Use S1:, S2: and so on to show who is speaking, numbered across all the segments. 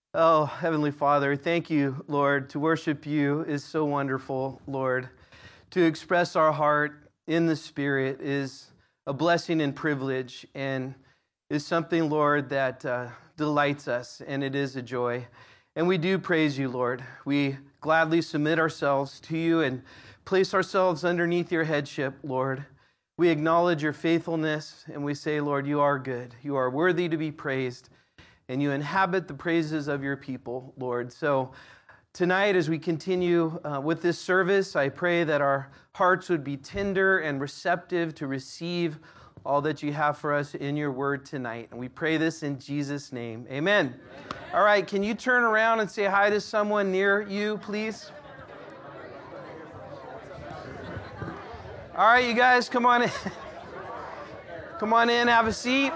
S1: Oh, Heavenly Father, thank you, Lord. To worship you is so wonderful, Lord. To express our heart in the Spirit is a blessing and privilege, and is something, Lord, that delights us, and it is a joy. And we do praise you, Lord. We gladly submit ourselves to you and place ourselves underneath your headship, Lord. We acknowledge your faithfulness, and we say, Lord, you are good. You are worthy to be praised, and you inhabit the praises of your people, Lord. So tonight, as we continue with this service, I pray that our hearts would be tender and receptive to receive all that you have for us in your word tonight. And we pray this in Jesus' name. Amen. All right, can you turn around and say hi to someone near you, please? All right, you guys, come on in. Come on in, have a seat.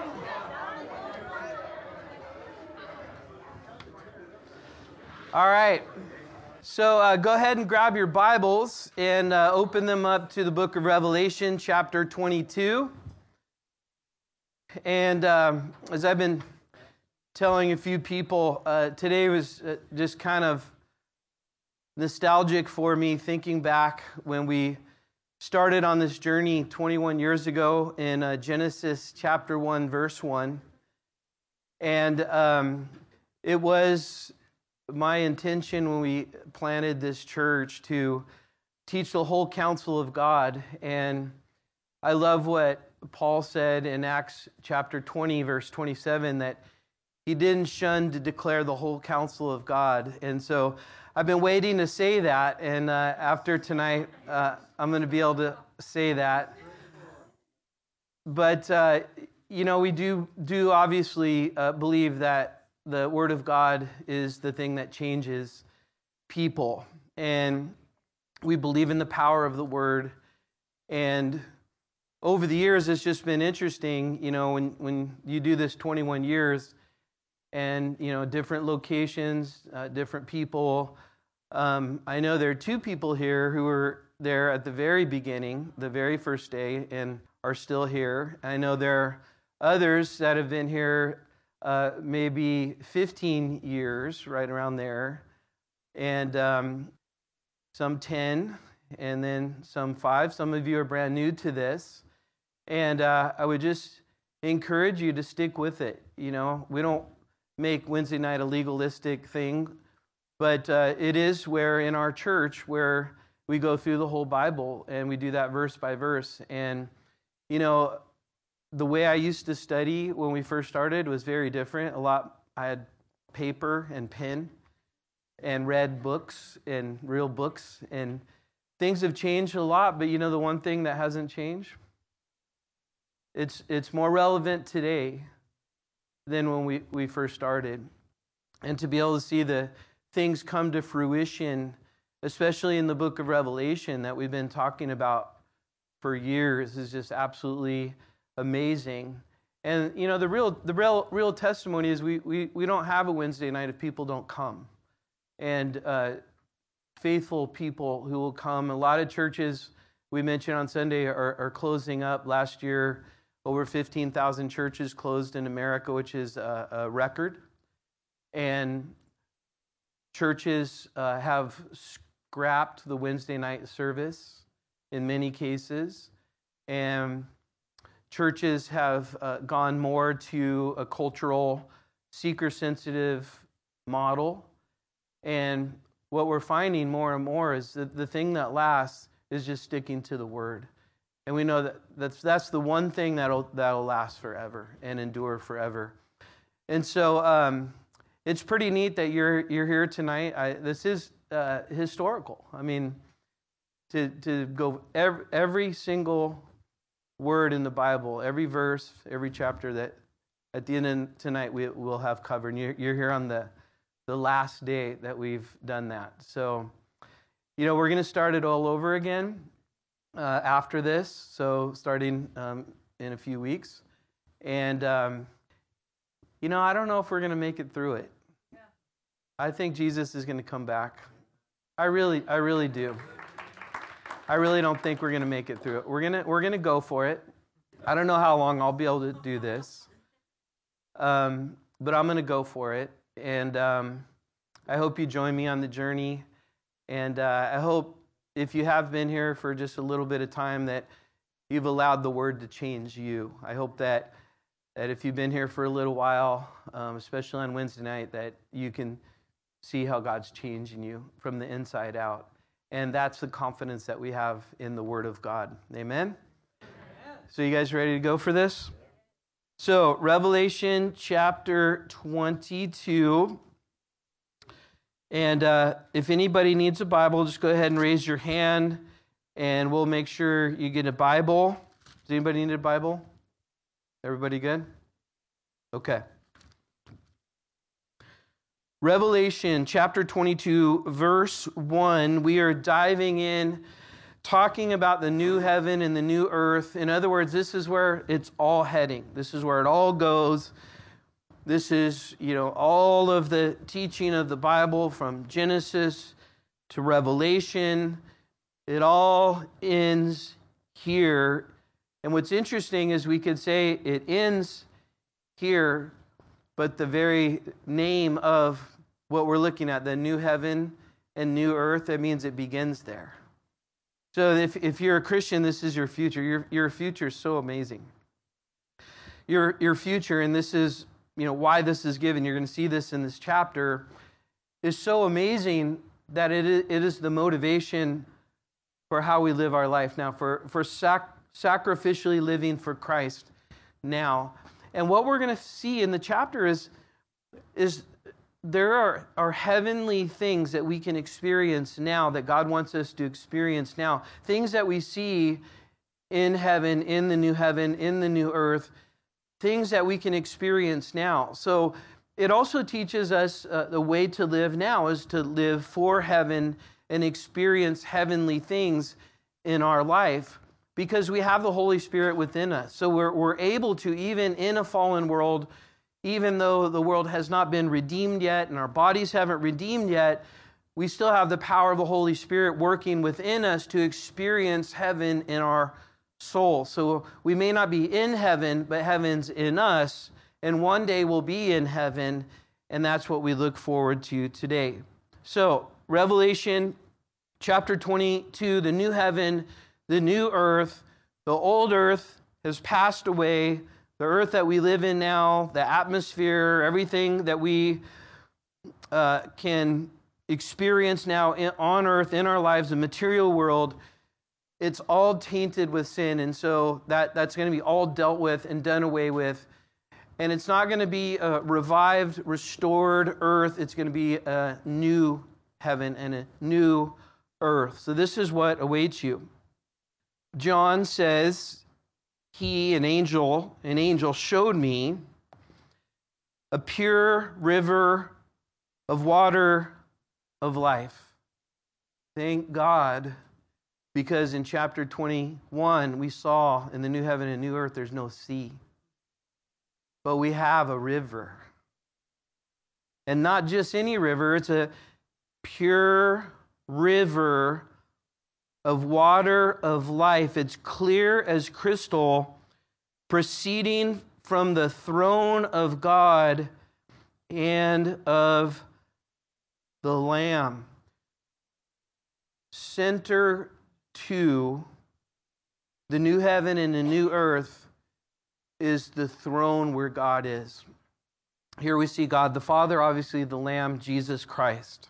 S1: All right. So go ahead and grab your Bibles and open them up to the book of Revelation, chapter 22. And as I've been telling a few people, today was just kind of nostalgic for me, thinking back when we started on this journey 21 years ago in Genesis chapter 1, verse 1. And it was my intention when we planted this church to teach the whole counsel of God. And I love what Paul said in Acts chapter 20, verse 27, that he didn't shun to declare the whole counsel of God. And so I've been waiting to say that, and after tonight, I'm going to be able to say that. But, we do obviously believe that the Word of God is the thing that changes people. And we believe in the power of the Word. And over the years, it's just been interesting, when you do this 21 years and, different locations, different people. I know there are two people here who were there at the very beginning, the very first day, and are still here. I know there are others that have been here maybe 15 years, right around there, and some 10, and then some 5. Some of you are brand new to this, and I would just encourage you to stick with it. We don't make Wednesday night a legalistic thing, but it is where in our church where we go through the whole Bible, and we do that verse by verse. And, the way I used to study when we first started was very different. I had paper and pen and read books and real books, and things have changed a lot. But the one thing that hasn't changed, it's more relevant today than when we first started. And to be able to see the things come to fruition, especially in the book of Revelation that we've been talking about for years, is just absolutely amazing. And the real testimony is we don't have a Wednesday night if people don't come. And faithful people who will come. A lot of churches we mentioned on Sunday are closing up. Last year, over 15,000 churches closed in America, which is a record. And churches have scrapped the Wednesday night service in many cases. And churches have gone more to a cultural, seeker-sensitive model. And what we're finding more and more is that the thing that lasts is just sticking to the Word. And we know that's the one thing that'll last forever and endure forever. And so it's pretty neat that you're here tonight. This is historical. I mean, to go every single word in the Bible, every verse, every chapter that at the end of tonight we'll have covered. And you're here on the last day that we've done that. So, we're going to start it all over again after this. So starting in a few weeks. And, I don't know if we're going to make it through it. Yeah. I think Jesus is going to come back. I really do. I really don't think we're going to make it through it. We're going to go for it. I don't know how long I'll be able to do this. But I'm going to go for it. And I hope you join me on the journey. And I hope if you have been here for just a little bit of time that you've allowed the Word to change you. I hope that if you've been here for a little while, especially on Wednesday night, that you can see how God's changing you from the inside out. And that's the confidence that we have in the Word of God. Amen? So you guys ready to go for this? So Revelation chapter 22. And if anybody needs a Bible, just go ahead and raise your hand, and we'll make sure you get a Bible. Does anybody need a Bible? Everybody good? Okay. Revelation chapter 22, verse 1. We are diving in, talking about the new heaven and the new earth. In other words, this is where it's all heading. This is where it all goes. This is, all of the teaching of the Bible from Genesis to Revelation. It all ends here. And what's interesting is we could say it ends here, but the very name of what we're looking at, the new heaven and new earth, that means it begins there. So if you're a Christian, this is your future. Your future is so amazing. Your future, and this is why this is given, you're going to see this in this chapter, is so amazing that it is the motivation for how we live our life now, for sacrificially living for Christ now. And what we're going to see in the chapter is there are heavenly things that we can experience now, that God wants us to experience now. Things that we see in heaven, in the new heaven, in the new earth, things that we can experience now. So it also teaches us the way to live now is to live for heaven and experience heavenly things in our life, because we have the Holy Spirit within us. So we're able to, even in a fallen world, even though the world has not been redeemed yet and our bodies haven't redeemed yet, we still have the power of the Holy Spirit working within us to experience heaven in our soul. So we may not be in heaven, but heaven's in us, and one day we'll be in heaven, and that's what we look forward to today. So Revelation chapter 22, the new heaven, the new earth. The old earth has passed away. The earth that we live in now, the atmosphere, everything that we can experience now on earth, in our lives, the material world, it's all tainted with sin. And so that's going to be all dealt with and done away with. And it's not going to be a revived, restored earth. It's going to be a new heaven and a new earth. So this is what awaits you. John says, an angel showed me a pure river of water of life. Thank God, because in chapter 21, we saw in the new heaven and new earth, there's no sea. But we have a river. And not just any river, it's a pure river of water of life. It's clear as crystal, proceeding from the throne of God and of the Lamb. Center to the new heaven and the new earth is the throne where God is. Here we see God the Father, obviously the Lamb, Jesus Christ,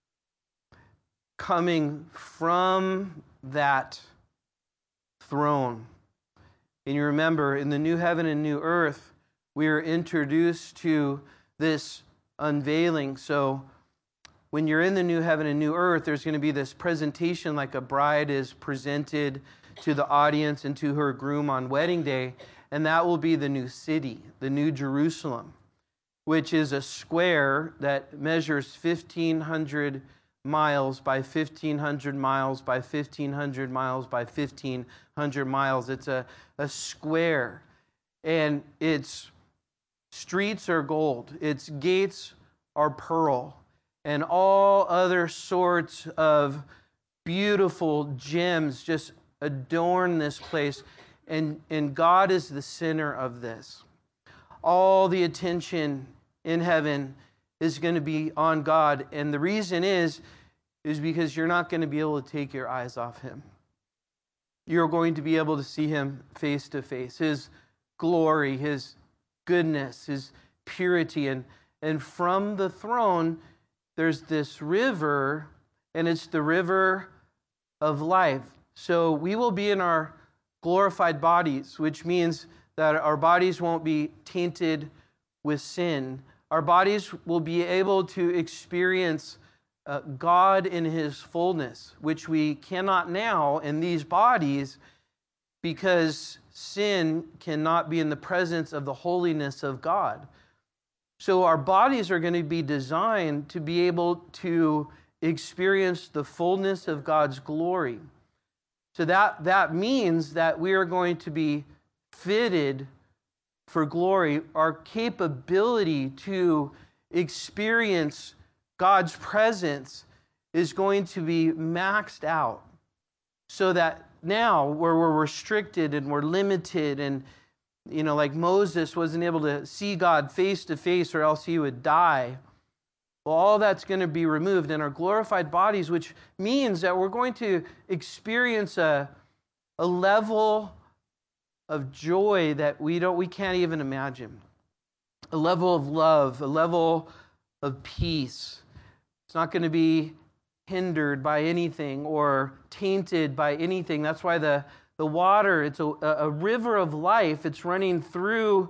S1: coming from that throne. And you remember, in the new heaven and new earth, we are introduced to this unveiling. So when you're in the new heaven and new earth, there's going to be this presentation like a bride is presented to the audience and to her groom on wedding day. And that will be the new city, the new Jerusalem, which is a square that measures 1,500 miles by 1,500 miles by 1,500 miles by 1,500 miles. It's a square. And its streets are gold. Its gates are pearl. And all other sorts of beautiful gems just adorn this place. And God is the center of this. All the attention in heaven is going to be on God. And the reason is because you're not going to be able to take your eyes off him. You're going to be able to see him face to face, his glory, his goodness, his purity. And from the throne, there's this river, and it's the river of life. So we will be in our glorified bodies, which means that our bodies won't be tainted with sin. Our bodies will be able to experience God in his fullness, which we cannot now in these bodies because sin cannot be in the presence of the holiness of God. So our bodies are going to be designed to be able to experience the fullness of God's glory. So that means that we are going to be fitted for glory. Our capability to experience God's presence is going to be maxed out, so that now where we're restricted and we're limited, and like Moses wasn't able to see God face to face or else he would die. Well, all that's going to be removed in our glorified bodies, which means that we're going to experience a level of joy that we can't even imagine. A level of love, a level of peace. It's not going to be hindered by anything or tainted by anything. That's why the water, it's a river of life. It's running through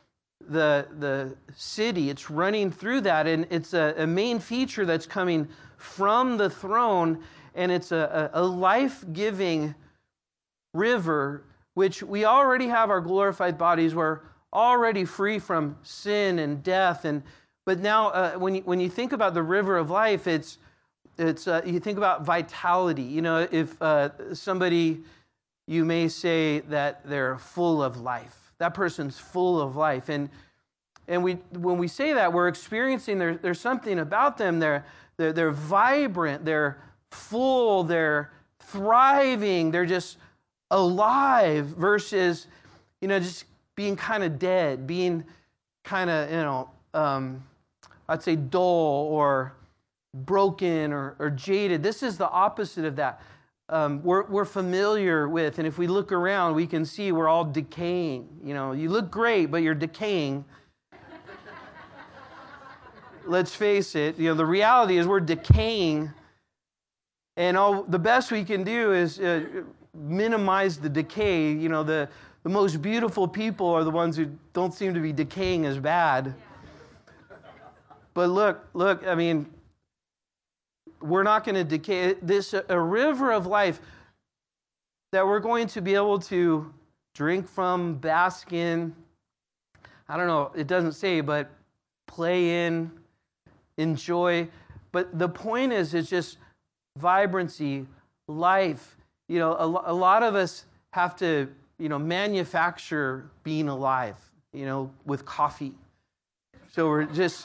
S1: the city. It's running through that, and it's a main feature that's coming from the throne, and it's a life-giving river, which we already have our glorified bodies. We're already free from sin and death, but now when you think about the river of life, it's you think about vitality. If somebody, you may say that they're full of life. That person's full of life, and when we say that, we're experiencing there's something about them. They're vibrant, they're full, they're thriving, they're just alive. Versus, just being kind of dead, being kind of I'd say dull or broken or jaded. This is the opposite of that. We're familiar with, and if we look around, we can see we're all decaying. You look great, but you're decaying. Let's face it, the reality is we're decaying, and the best we can do is minimize the decay. The most beautiful people are the ones who don't seem to be decaying as bad. But look, I mean, we're not going to decay. A river of life that we're going to be able to drink from, bask in. I don't know, it doesn't say, but play in, enjoy. But the point is, it's just vibrancy, life. A lot of us have to, manufacture being alive, with coffee. So we're just...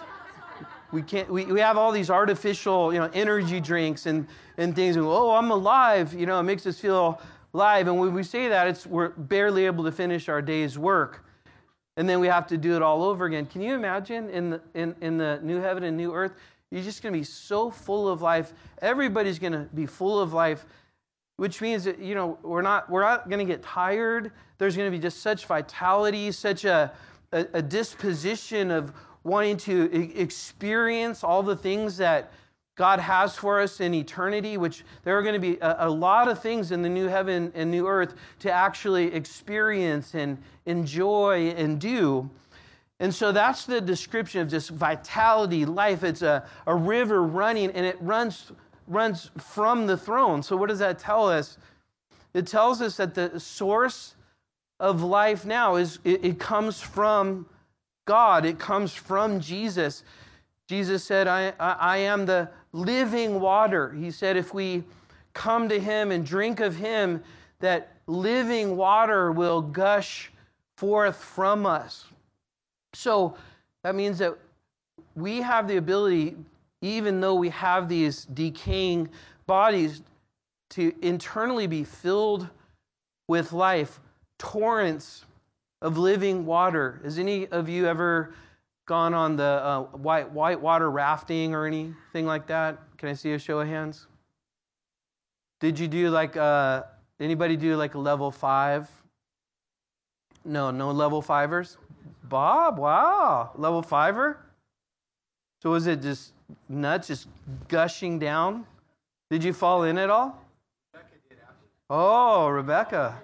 S1: We have all these artificial, energy drinks and things. And, I'm alive. It makes us feel alive. And when we say that, we're barely able to finish our day's work, and then we have to do it all over again. Can you imagine in the new heaven and new earth? You're just going to be so full of life. Everybody's going to be full of life, which means that we're not going to get tired. There's going to be just such vitality, such a disposition of wanting to experience all the things that God has for us in eternity, which there are going to be a lot of things in the new heaven and new earth to actually experience and enjoy and do. And so that's the description of just vitality, life. It's a river running, and it runs from the throne. So what does that tell us? It tells us that the source of life now it comes from God. It comes from Jesus. Jesus said, I am the living water. He said, if we come to him and drink of him, that living water will gush forth from us. So that means that we have the ability, even though we have these decaying bodies, to internally be filled with life, torrents of living water. Has any of you ever gone on the white water rafting or anything like that? Can I see a show of hands? Did you do like anybody do like a level 5? No level 5ers. Bob, wow, level 5er. So was it just nuts, just gushing down? Did you fall in at all? Rebecca did. Oh, Rebecca.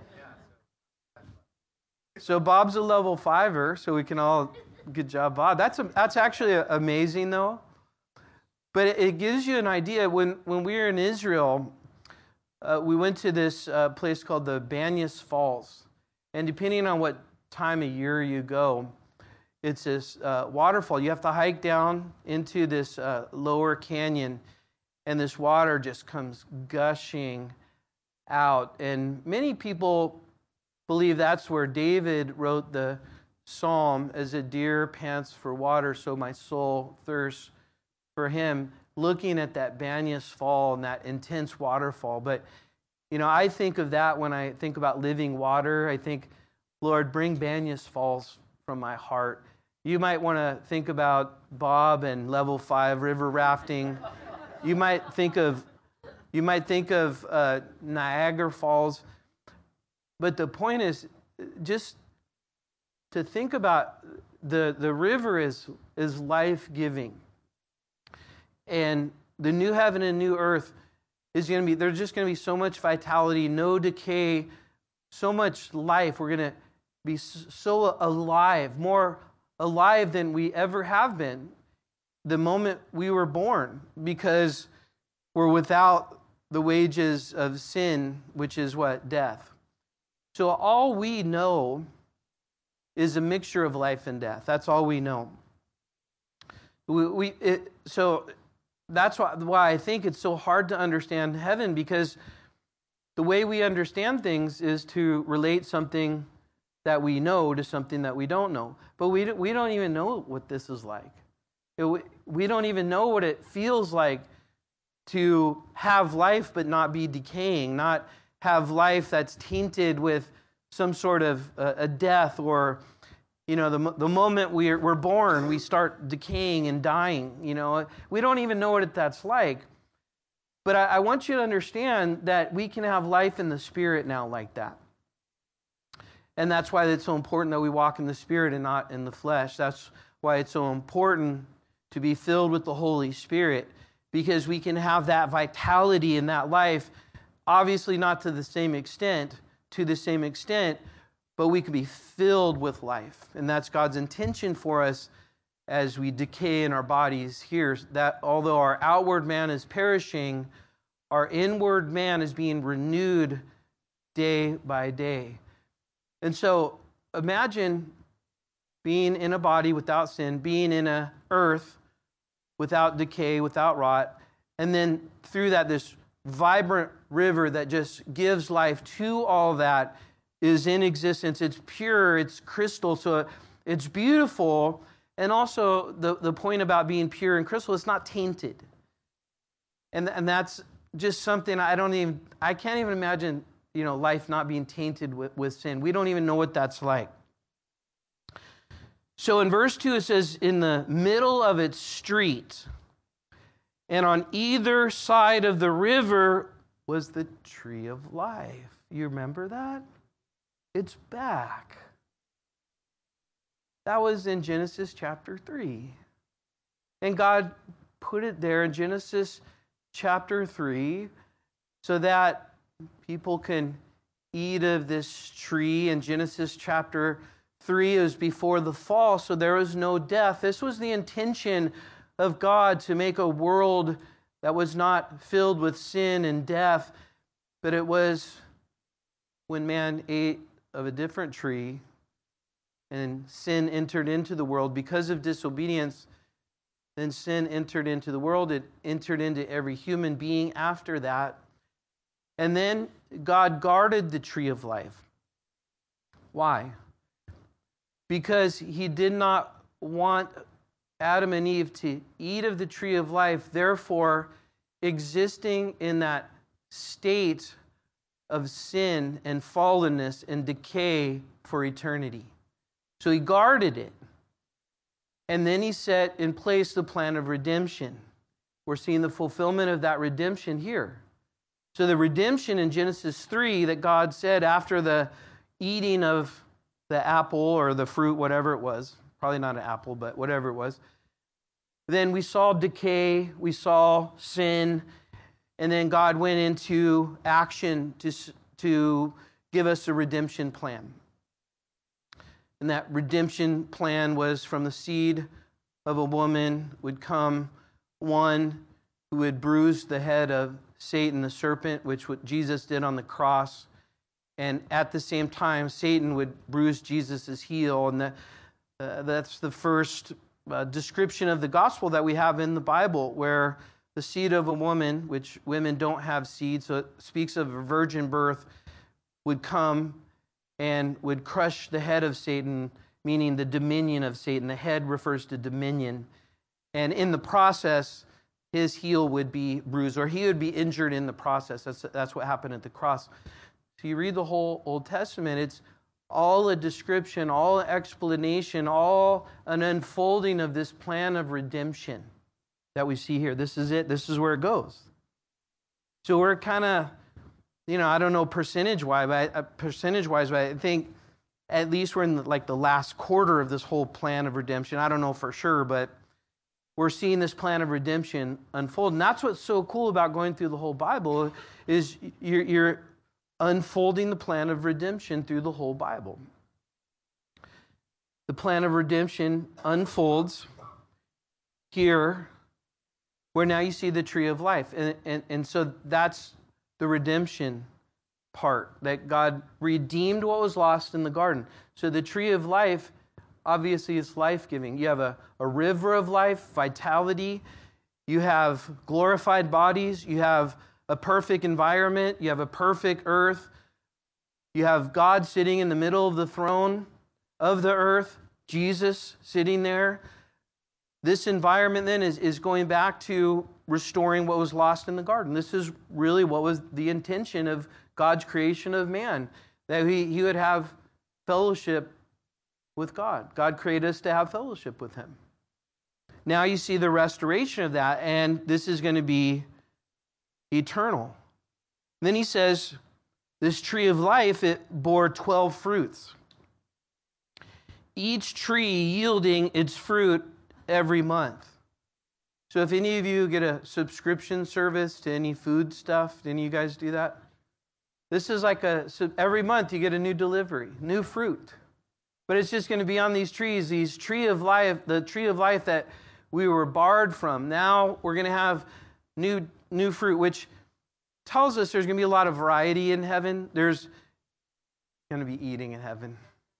S1: So Bob's a level 5er, so we can all, good job, Bob. That's actually amazing, though. But it gives you an idea. When we were in Israel, we went to this place called the Banyas Falls. And depending on what time of year you go, it's this waterfall. You have to hike down into this lower canyon, and this water just comes gushing out. And many people believe that's where David wrote the psalm, "As a deer pants for water, so my soul thirsts for him," looking at that Banyas Fall and that intense waterfall. But, I think of that when I think about living water. I think, Lord, bring Banyas Falls from my heart. You might want to think about Bob and level 5 river rafting. You might think of Niagara Falls. But the point is just to think about the river is life-giving. And the new heaven and new earth is going to be, there's just going to be so much vitality, no decay, so much life. We're going to be so alive, more alive than we ever have been the moment we were born, because we're without the wages of sin, which is what? Death. So all we know is a mixture of life and death. That's all we know. So that's why I think it's so hard to understand heaven, because the way we understand things is to relate something that we know to something that we don't know. But we don't even know what this is like. We don't even know what it feels like to have life but not be decaying, not have life that's tainted with some sort of a death, or the moment we're born, we start decaying and dying. We don't even know what that's like. But I want you to understand that we can have life in the Spirit now like that. And that's why it's so important that we walk in the Spirit and not in the flesh. That's why it's so important to be filled with the Holy Spirit, because we can have that vitality in that life, obviously not to the same extent, but we can be filled with life. And that's God's intention for us as we decay in our bodies here, that although our outward man is perishing, our inward man is being renewed day by day. And so imagine being in a body without sin, being in an earth without decay, without rot, and then through that, this vibrant river that just gives life to all that is in existence. It's pure, it's crystal, so it's beautiful. And also the point about being pure and crystal, it's not tainted. And that's just something I can't even imagine, life not being tainted with sin. We don't even know what that's like. So in verse 2 it says, in the middle of its street, and on either side of the river was the tree of life. You remember that? It's back. That was in Genesis chapter 3. And God put it there in Genesis chapter 3 so that people can eat of this tree. In Genesis chapter 3, it was before the fall, so there was no death. This was the intention of God, to make a world that was not filled with sin and death, but it was when man ate of a different tree and sin entered into the world because of disobedience. Then sin entered into the world. It entered into every human being after that. And then God guarded the tree of life. Why? Because he did not want Adam and Eve to eat of the tree of life, therefore existing in that state of sin and fallenness and decay for eternity. So he guarded it. And then he set in place the plan of redemption. We're seeing the fulfillment of that redemption here. So the redemption in Genesis 3 that God said after the eating of the apple or the fruit, whatever it was, probably not an apple, but whatever it was, then we saw decay, we saw sin, and then God went into action to give us a redemption plan. And that redemption plan was from the seed of a woman would come one who would bruise the head of Satan, the serpent, which what Jesus did on the cross. And at the same time, Satan would bruise Jesus' heel. And that's the first description of the gospel that we have in the Bible, where the seed of a woman, which women don't have seed, so it speaks of a virgin birth, would come and would crush the head of Satan, meaning the dominion of Satan. The head refers to dominion. And in the process, his heel would be bruised, or he would be injured in the process. That's what happened at the cross. So you read the whole Old Testament, it's all a description, all an explanation, all an unfolding of this plan of redemption that we see here. This is it. This is where it goes. So we're kind of, I don't know percentage-wise, but I think at least we're in the last quarter of this whole plan of redemption. I don't know for sure, but we're seeing this plan of redemption unfold. And that's what's so cool about going through the whole Bible, is you're unfolding the plan of redemption through the whole Bible. The plan of redemption unfolds here, where now you see the tree of life. And so that's the redemption part, that God redeemed what was lost in the garden. So the tree of life, obviously, is life-giving. You have a river of life, vitality. You have glorified bodies. You have a perfect environment. You have a perfect earth. You have God sitting in the middle of the throne of the earth, Jesus sitting there. This environment then is going back to restoring what was lost in the garden. This is really what was the intention of God's creation of man, that he would have fellowship with God. God created us to have fellowship with him. Now you see the restoration of that, and this is going to be eternal. And then he says, this tree of life, it bore 12 fruits, each tree yielding its fruit every month. So if any of you get a subscription service to any food stuff, do any of you guys do that? This is like every month you get a new delivery, new fruit. But it's just going to be on these trees, the tree of life that we were barred from. Now we're going to have new fruit, which tells us there's going to be a lot of variety in heaven. There's going to be eating in heaven.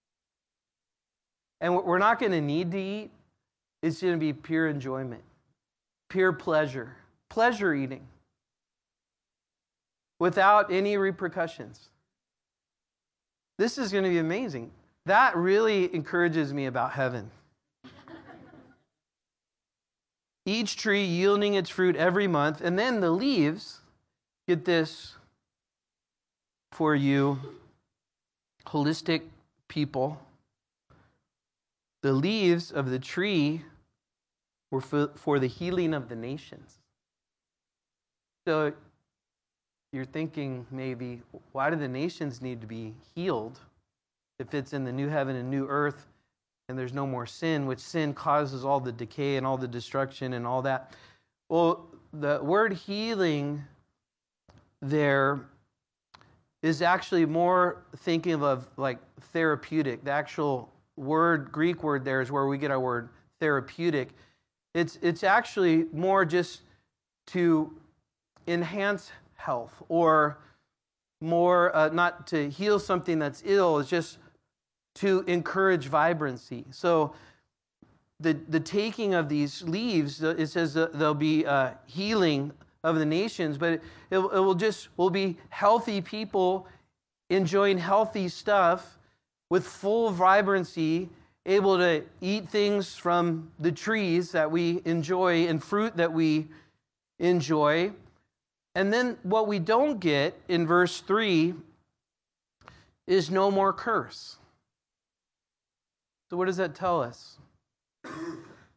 S1: And we're not going to need to eat. It's going to be pure enjoyment, pure pleasure eating, without any repercussions. This is going to be amazing. That really encourages me about heaven. Each tree yielding its fruit every month, and then the leaves, get this for you, holistic people. The leaves of the tree were for the healing of the nations. So you're thinking maybe, why do the nations need to be healed if it's in the new heaven and new earth and there's no more sin, which sin causes all the decay and all the destruction and all that? Well, the word healing there is actually more thinking of like therapeutic. The actual word, Greek word there, is where we get our word therapeutic. It's actually more just to enhance health, or more not to heal something that's ill. It's just to encourage vibrancy. So the taking of these leaves, it says that there'll be healing of the nations, but we'll be healthy people enjoying healthy stuff with full vibrancy, able to eat things from the trees that we enjoy and fruit that we enjoy. And then what we don't get in verse 3 is no more curse. So what does that tell us?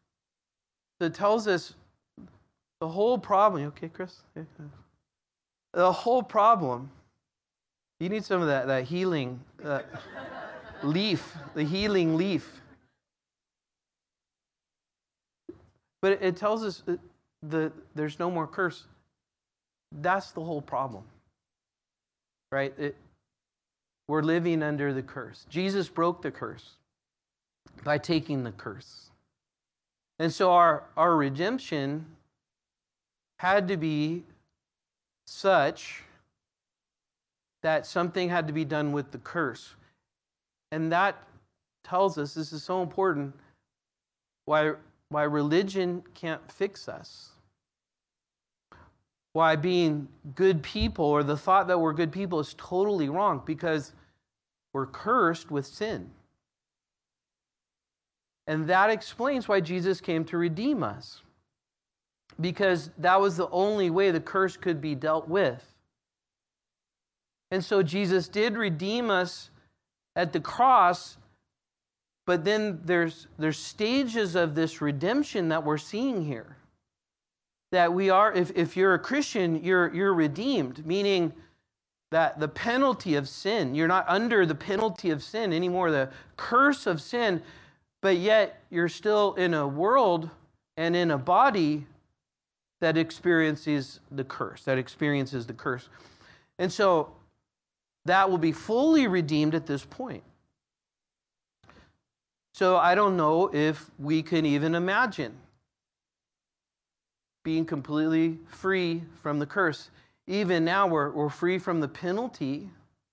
S1: So it tells us the whole problem. You okay, Chris? Okay. The whole problem. You need some of that healing leaf, the healing leaf. But it tells us that there's no more curse. That's the whole problem, right? We're living under the curse. Jesus broke the curse by taking the curse. And so our redemption had to be such that something had to be done with the curse. And that tells us, this is so important, why religion can't fix us. Why being good people, or the thought that we're good people, is totally wrong, because we're cursed with sin. And that explains why Jesus came to redeem us, because that was the only way the curse could be dealt with. And so Jesus did redeem us at the cross, but then there's stages of this redemption that we're seeing here. That we are, if you're a Christian, you're redeemed, meaning that the penalty of sin, you're not under the penalty of sin anymore, the curse of sin, but yet you're still in a world and in a body that experiences the curse, And so that will be fully redeemed at this point. So I don't know if we can even imagine being completely free from the curse. Even now we're free from the penalty,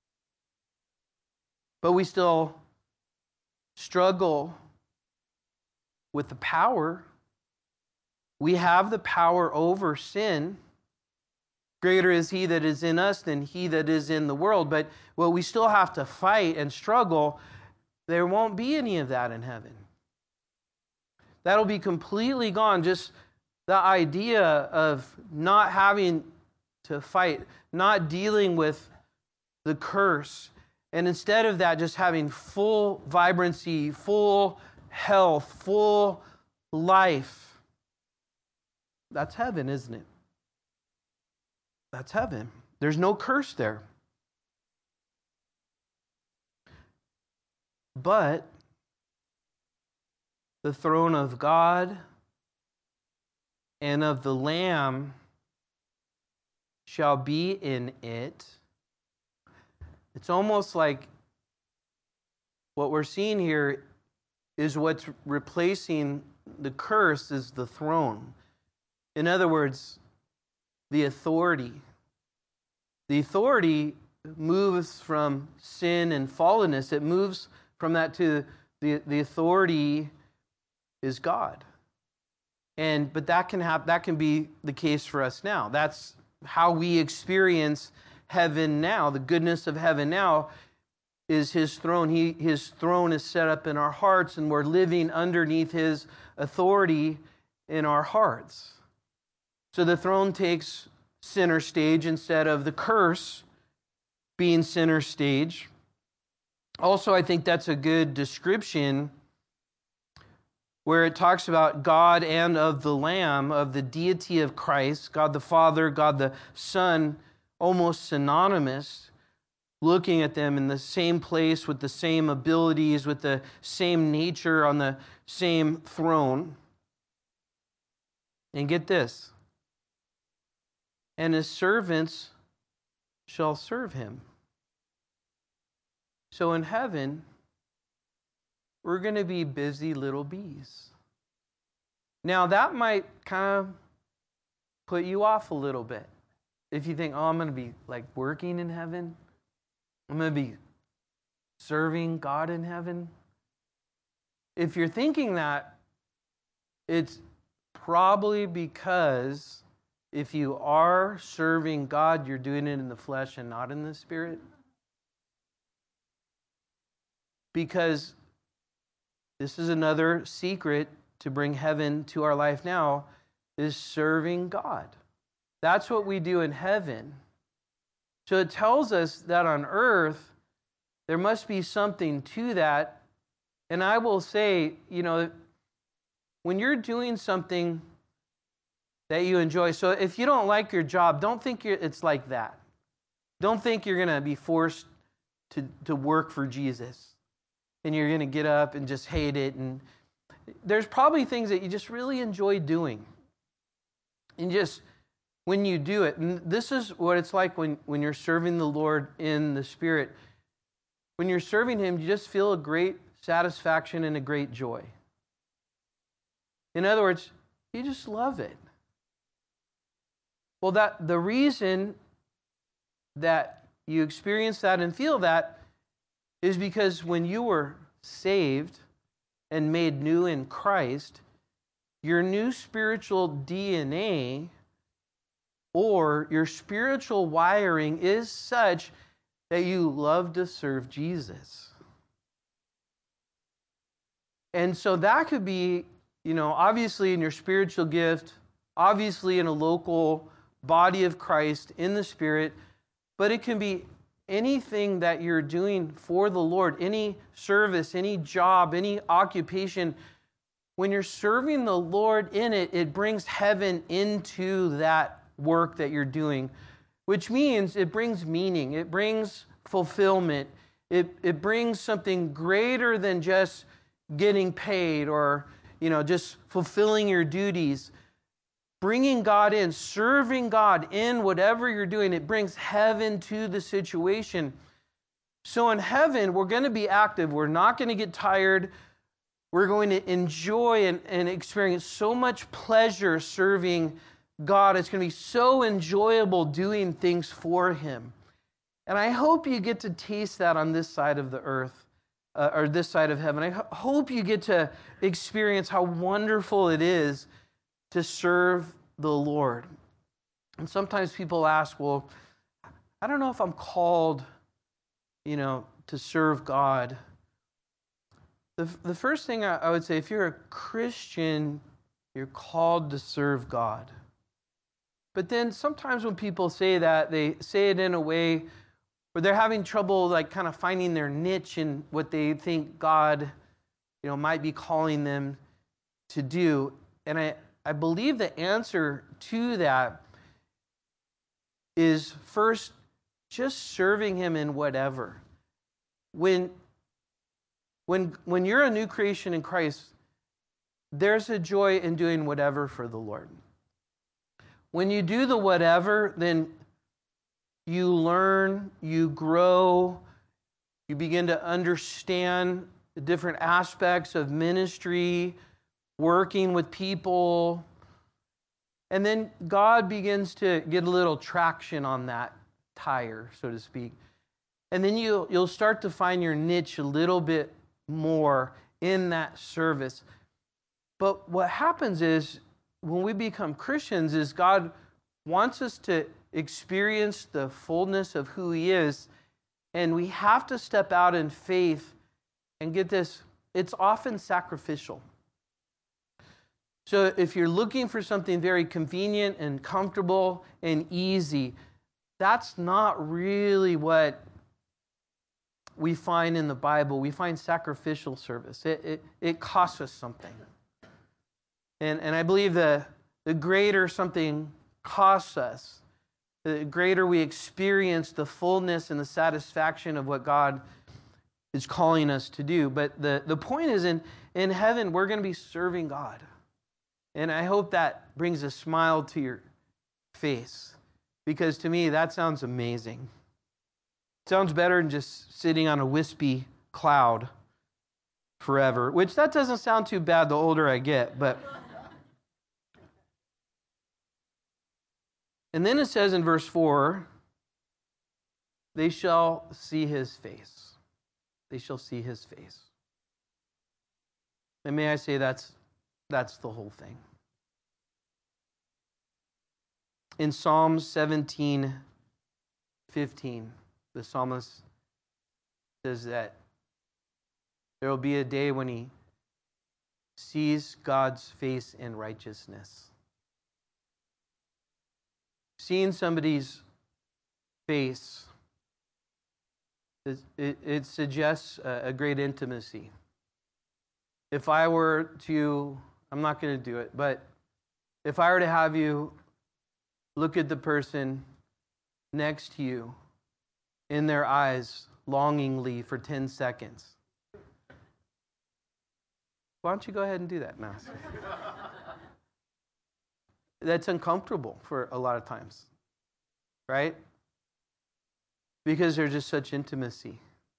S1: but we still struggle with the power. We have the power over sin. Greater is he that is in us than he that is in the world. But we still have to fight and struggle. There won't be any of that in heaven. That'll be completely gone. Just the idea of not having to fight, not dealing with the curse, and instead of that, just having full vibrancy, full health, full life. That's heaven, isn't it? That's heaven. There's no curse there. But the throne of God and of the Lamb shall be in it. It's almost like what we're seeing here is what's replacing the curse is the throne. In other words, the authority. The authority moves from sin and fallenness. It moves from that to the authority is God. But that can be the case for us now. That's how we experience heaven now. The goodness of heaven now is his throne. His throne is set up in our hearts, and we're living underneath his authority in our hearts. So the throne takes center stage instead of the curse being center stage. Also, I think that's a good description where it talks about God and of the Lamb, of the deity of Christ, God the Father, God the Son, almost synonymous, looking at them in the same place with the same abilities, with the same nature on the same throne. And get this, and his servants shall serve him. So in heaven, we're going to be busy little bees. Now that might kind of put you off a little bit. If you think, I'm going to be like working in heaven. I'm going to be serving God in heaven. If you're thinking that, it's probably because if you are serving God, you're doing it in the flesh and not in the spirit. Because this is another secret to bring heaven to our life now, is serving God. That's what we do in heaven. So it tells us that on earth, there must be something to that. And I will say, when you're doing something that you enjoy, so if you don't like your job, don't think it's like that. Don't think you're going to be forced to work for Jesus and you're going to get up and just hate it. And there's probably things that you just really enjoy doing. And just when you do it, and this is what it's like when you're serving the Lord in the Spirit. When you're serving Him, you just feel a great satisfaction and a great joy. In other words, you just love it. Well, the reason that you experience that and feel that is because when you were saved and made new in Christ, your new spiritual DNA or your spiritual wiring is such that you love to serve Jesus. And so that could be, obviously in your spiritual gift, obviously in a local body of Christ in the Spirit, but it can be anything that you're doing for the Lord, any service, any job, any occupation. When you're serving the Lord in it, it brings heaven into that work that you're doing, which means it brings meaning, it brings fulfillment, it brings something greater than just getting paid or, just fulfilling your duties. Bringing God in, serving God in whatever you're doing, it brings heaven to the situation. So in heaven, we're going to be active. We're not going to get tired. We're going to enjoy and experience so much pleasure serving God. It's going to be so enjoyable doing things for Him. And I hope you get to taste that on this side of the earth, or this side of heaven. I hope you get to experience how wonderful it is to serve the Lord. And sometimes people ask, well, I don't know if I'm called, to serve God. The first thing I would say, if you're a Christian, you're called to serve God. But then sometimes when people say that, they say it in a way where they're having trouble kind of finding their niche in what they think God, might be calling them to do. And I believe the answer to that is first, just serving Him in whatever. When you're a new creation in Christ, there's a joy in doing whatever for the Lord. When you do the whatever, then you learn, you grow, you begin to understand the different aspects of ministry, working with people, and then God begins to get a little traction on that tire, so to speak. And then you'll start to find your niche a little bit more in that service. But what happens is, when we become Christians, is God wants us to experience the fullness of who He is, and we have to step out in faith and get this. It's often sacrificial. So if you're looking for something very convenient and comfortable and easy, that's not really what we find in the Bible. We find sacrificial service. It costs us something. And I believe the greater something costs us, the greater we experience the fullness and the satisfaction of what God is calling us to do. But the point is, in heaven, we're going to be serving God. And I hope that brings a smile to your face, because to me, that sounds amazing. It sounds better than just sitting on a wispy cloud forever, which that doesn't sound too bad the older I get, but... And then it says in verse 4, they shall see His face. They shall see His face. And may I say that's the whole thing. In Psalm 17:15, the psalmist says that there will be a day when he sees God's face in righteousness. Seeing somebody's face, it suggests a great intimacy. If I were to I'm not going to do it. But if I were to have you look at the person next to you in their eyes longingly for 10 seconds, why don't you go ahead and do that now? That's uncomfortable for a lot of times, right? Because there's just such intimacy.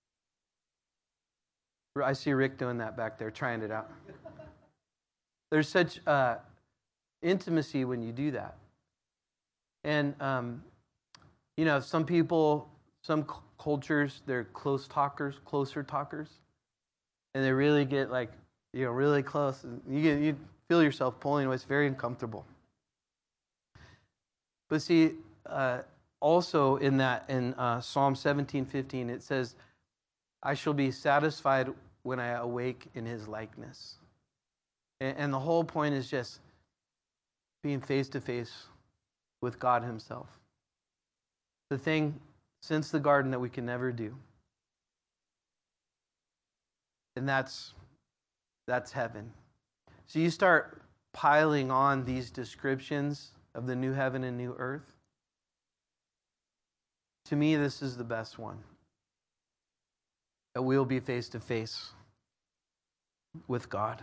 S1: I see Rick doing that back there, trying it out. There's such intimacy when you do that. And, some people, some cultures, they're closer talkers, and they really get really close. And you feel yourself pulling away. It's very uncomfortable. But see, also in Psalm 17:15, it says, I shall be satisfied when I awake in his likeness. And the whole point is just being face to face with God himself. The thing since the garden that we can never do. And that's heaven. So you start piling on these descriptions of the new heaven and new earth. To me, this is the best one. That we'll be face to face with God.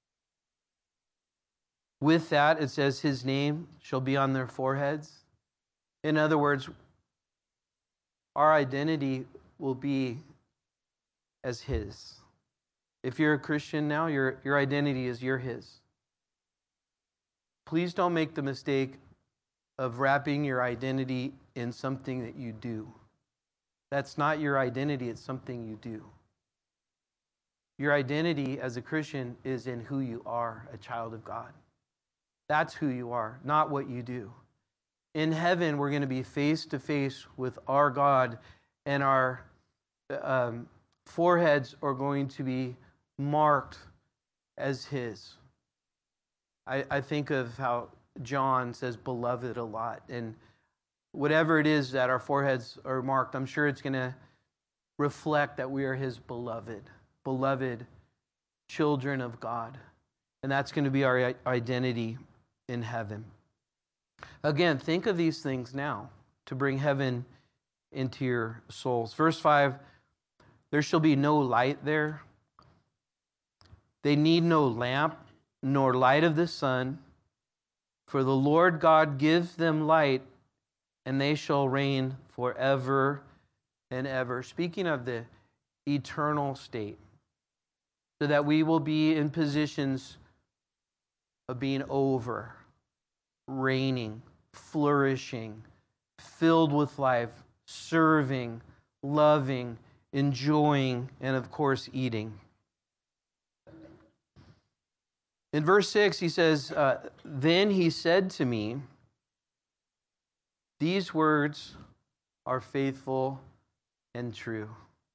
S1: With that, it says his name shall be on their foreheads. In other words, our identity will be as his. If you're a Christian now, your identity is you're his. Please don't make the mistake of wrapping your identity in something that you do. That's not your identity, it's something you do. Your identity as a Christian is in who you are, a child of God. That's who you are, not what you do. In heaven, we're going to be face to face with our God, and our foreheads are going to be marked as his. I think of how John says beloved a lot, and whatever it is that our foreheads are marked, I'm sure it's going to reflect that we are his beloved children of God. And that's going to be our identity in heaven. Again, think of these things now to bring heaven into your souls. Verse 5, there shall be no light there. They need no lamp, nor light of the sun, for the Lord God gives them light, and they shall reign forever and ever. Speaking of the eternal state, so that we will be in positions of being over, reigning, flourishing, filled with life, serving, loving, enjoying, and of course, eating. In verse 6, he says, then he said to me, these words are faithful and true.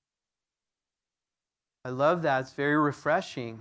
S1: I love that. It's very refreshing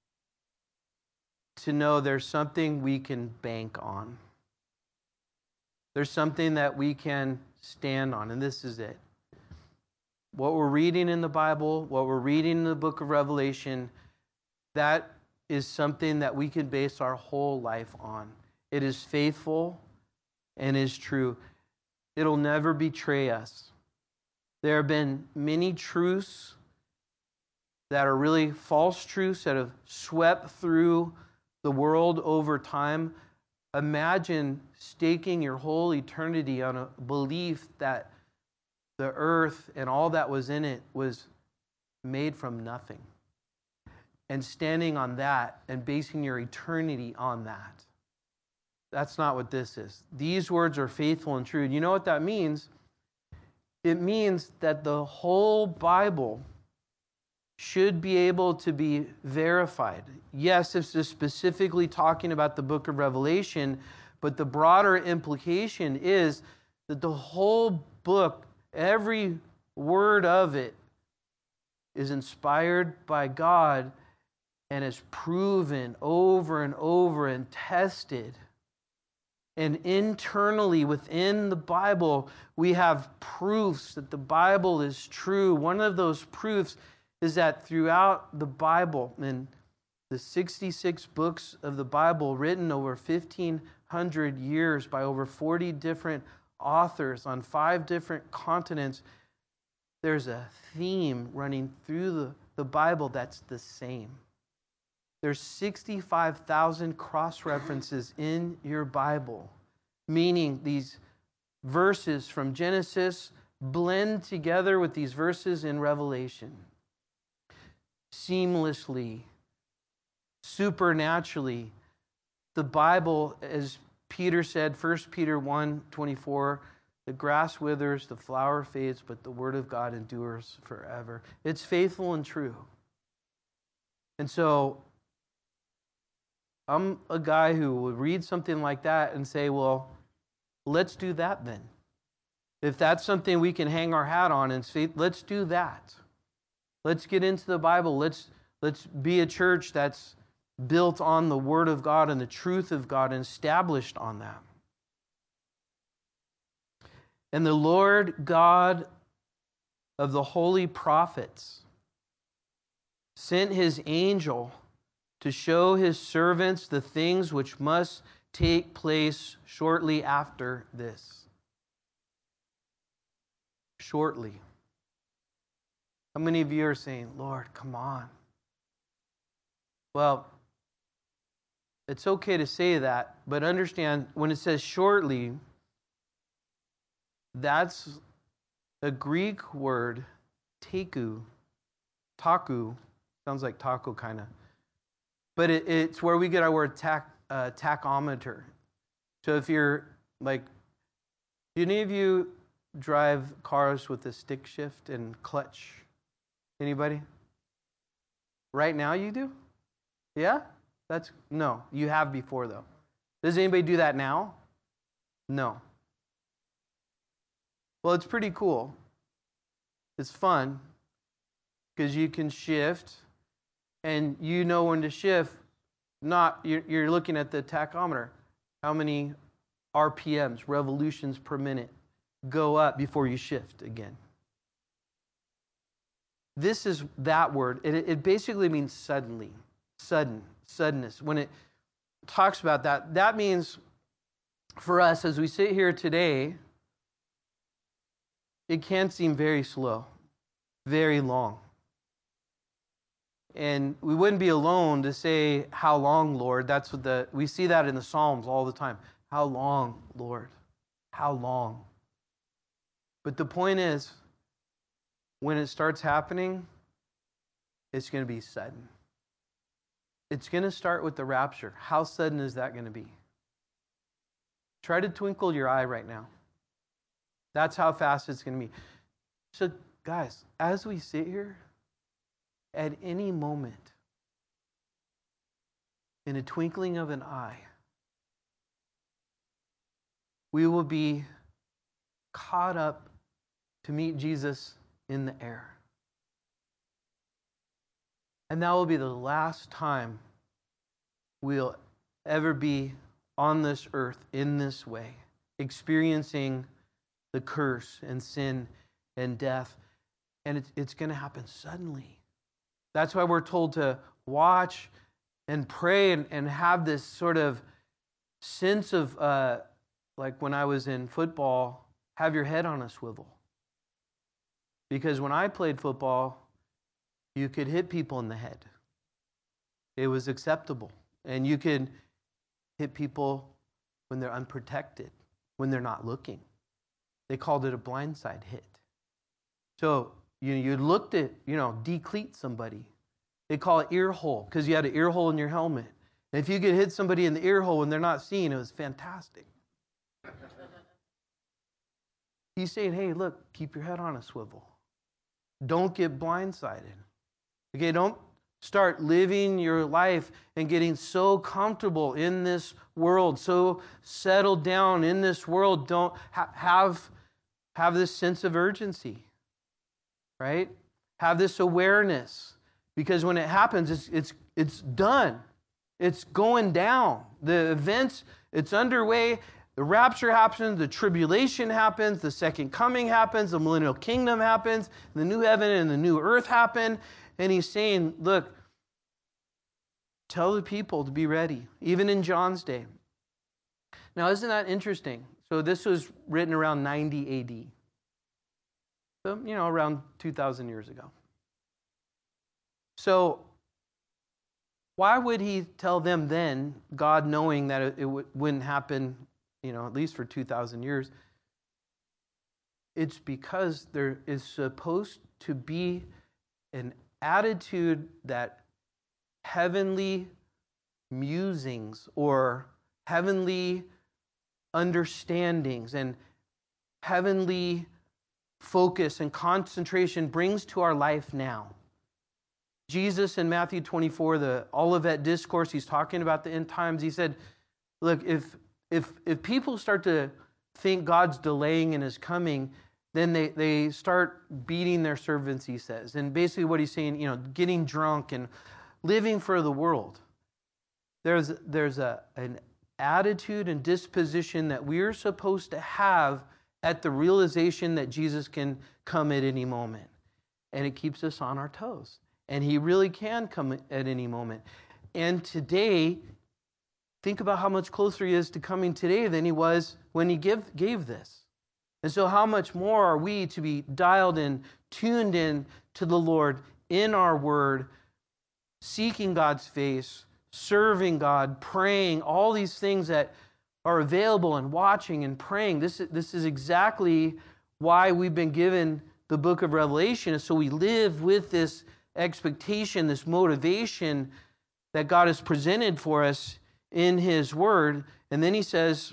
S1: to know there's something we can bank on. There's something that we can stand on, and this is it. What we're reading in the Bible, what we're reading in the book of Revelation, that is something that we can base our whole life on. It is faithful and is true. It'll never betray us. There have been many truths that are really false truths that have swept through the world over time. Imagine staking your whole eternity on a belief that the earth and all that was in it was made from nothing. And standing on that and basing your eternity on that. That's not what this is. These words are faithful and true. You know what that means? It means that the whole Bible should be able to be verified. Yes, it's just specifically talking about the book of Revelation, but the broader implication is that the whole book, every word of it, is inspired by God and is proven over and over and tested. And internally within the Bible, we have proofs that the Bible is true. One of those proofs is that throughout the Bible, and the 66 books of the Bible written over 1,500 years by over 40 different authors on 5 different continents, there's a theme running through the Bible that's the same. There's 65,000 cross-references in your Bible, meaning these verses from Genesis blend together with these verses in Revelation seamlessly, supernaturally. The Bible, as Peter said, 1 Peter 1:24, the grass withers, the flower fades, but the word of God endures forever. It's faithful and true. And so I'm a guy who would read something like that and say, well, let's do that then. If that's something we can hang our hat on and say, let's do that. Let's get into the Bible. Let's be a church that's built on the Word of God and the truth of God and established on that. And the Lord God of the holy prophets sent his angel to show his servants the things which must take place shortly after this. Shortly. How many of you are saying, Lord, come on? Well, it's okay to say that, but understand when it says shortly, that's a Greek word, taku. Sounds like taco kind of. But it's where we get our word tachometer. So if you're like, do any of you drive cars with a stick shift and clutch? Anybody? Right now you do? Yeah? No, you have before though. Does anybody do that now? No. Well, it's pretty cool. It's fun because you can shift and you know when to shift. You're looking at the tachometer. How many RPMs, revolutions per minute, go up before you shift again? This is that word. It basically means suddenly, suddenness. When it talks about that, that means for us as we sit here today, it can seem very slow, very long. And we wouldn't be alone to say, how long, Lord? That's what we see that in the Psalms all the time. How long, Lord? How long? But the point is, when it starts happening, it's going to be sudden. It's going to start with the rapture. How sudden is that going to be? Try to twinkle your eye right now. That's how fast it's going to be. So, guys, as we sit here, at any moment, in a twinkling of an eye, we will be caught up to meet Jesus in the air. And that will be the last time we'll ever be on this earth in this way, experiencing the curse and sin and death. And it's going to happen suddenly. That's why we're told to watch and pray and have this sort of sense of, like when I was in football, have your head on a swivel. Because when I played football, you could hit people in the head. It was acceptable. And you could hit people when they're unprotected, when they're not looking. They called it a blindside hit. So you looked at, decleat somebody. They call it ear hole because you had an ear hole in your helmet. And if you could hit somebody in the ear hole when they're not seeing, it was fantastic. He's saying, hey, look, keep your head on a swivel. Don't get blindsided. Okay, don't start living your life and getting so comfortable in this world, so settled down in this world. Don't have this sense of urgency, right? Have this awareness, because when it happens, it's done. It's going down. The events, it's underway. The rapture happens, the tribulation happens, the second coming happens, the millennial kingdom happens, the new heaven and the new earth happen. And he's saying, look, Tell the people to be ready, even in John's day. Now, isn't that interesting? So this was written around 90 AD. So, around 2,000 years ago. So, why would he tell them then, God knowing that it wouldn't happen, at least for 2,000 years? It's because there is supposed to be an attitude that heavenly musings or heavenly understandings and heavenly focus and concentration brings to our life now. Jesus in Matthew 24, the Olivet Discourse, he's talking about the end times. He said, look, if people start to think God's delaying in his coming, then they start beating their servants, he says. And basically what he's saying, getting drunk and living for the world. There's an attitude and disposition that we're supposed to have at the realization that Jesus can come at any moment. And it keeps us on our toes. And he really can come at any moment. And today, think about how much closer he is to coming today than he was when he gave this. And so how much more are we to be dialed in, tuned in to the Lord in our word, seeking God's face, serving God, praying, all these things that are available and watching and praying. This is exactly why we've been given the book of Revelation, so we live with this expectation, this motivation that God has presented for us in his word. And then he says,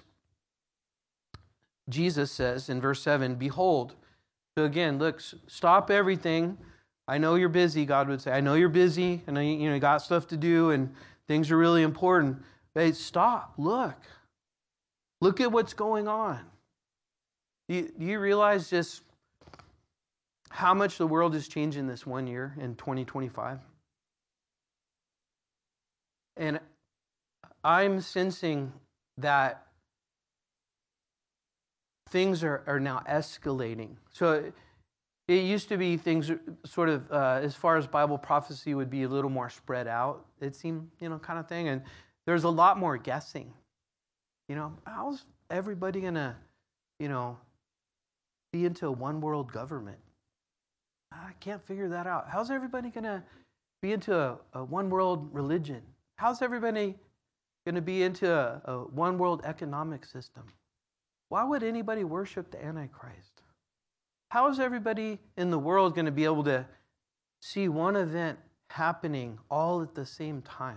S1: Jesus says in verse 7, behold. So again, look, stop everything. I know you're busy, God would say. I know you're busy, and you got stuff to do, and things are really important. But stop, look. Look at what's going on. Do you realize just how much the world has changed in this 1 year, in 2025? And I'm sensing that things are now escalating. So it used to be things sort of, as far as Bible prophecy, would be a little more spread out, it seemed, kind of thing. And there's a lot more guessing. How's everybody going to, be into a one world government? I can't figure that out. How's everybody going to be into a one world religion? How's everybody going to be into a one world economic system? Why would anybody worship the Antichrist? How is everybody in the world going to be able to see one event happening all at the same time?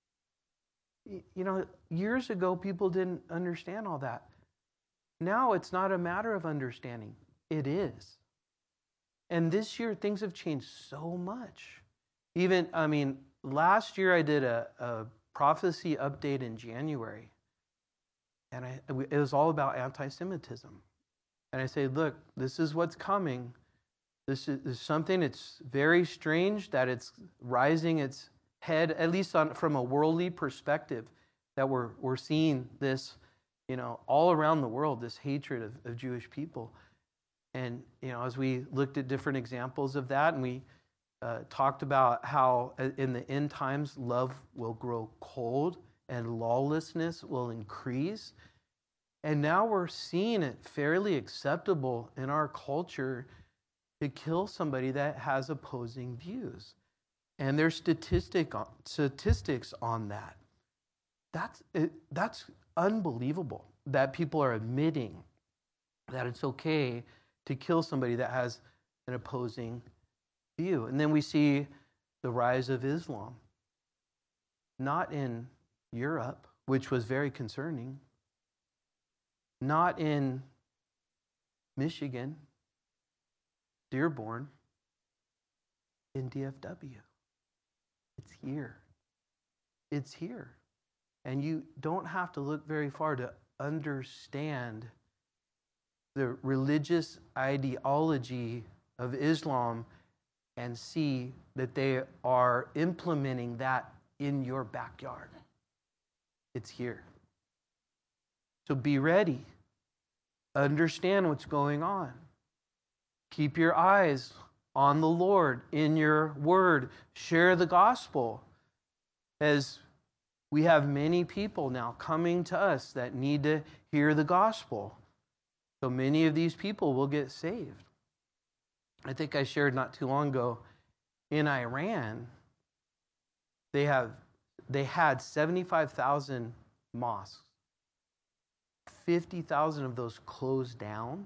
S1: Years ago, people didn't understand all that. Now it's not a matter of understanding. It is. And this year, things have changed so much. Last year I did a prophecy update in January. And it was all about anti-Semitism. And I say, look, this is what's coming. This is something that's very strange that it's rising its head, at least from a worldly perspective, that we're seeing this, all around the world, this hatred of Jewish people. And, as we looked at different examples of that, and we talked about how in the end times, love will grow cold and lawlessness will increase. And now we're seeing it fairly acceptable in our culture to kill somebody that has opposing views. And there's statistics on that. That's unbelievable that people are admitting that it's okay to kill somebody that has an opposing view. And then we see the rise of Islam. Not in Europe, which was very concerning. Not in Michigan, Dearborn, in DFW. It's here. It's here. And you don't have to look very far to understand the religious ideology of Islam and see that they are implementing that in your backyard. It's here. So be ready. Understand what's going on. Keep your eyes on the Lord in your word. Share the gospel. as we have many people now coming to us that need to hear the gospel. So many of these people will get saved. I think I shared not too long ago, in Iran, they had 75,000 mosques. 50,000 of those closed down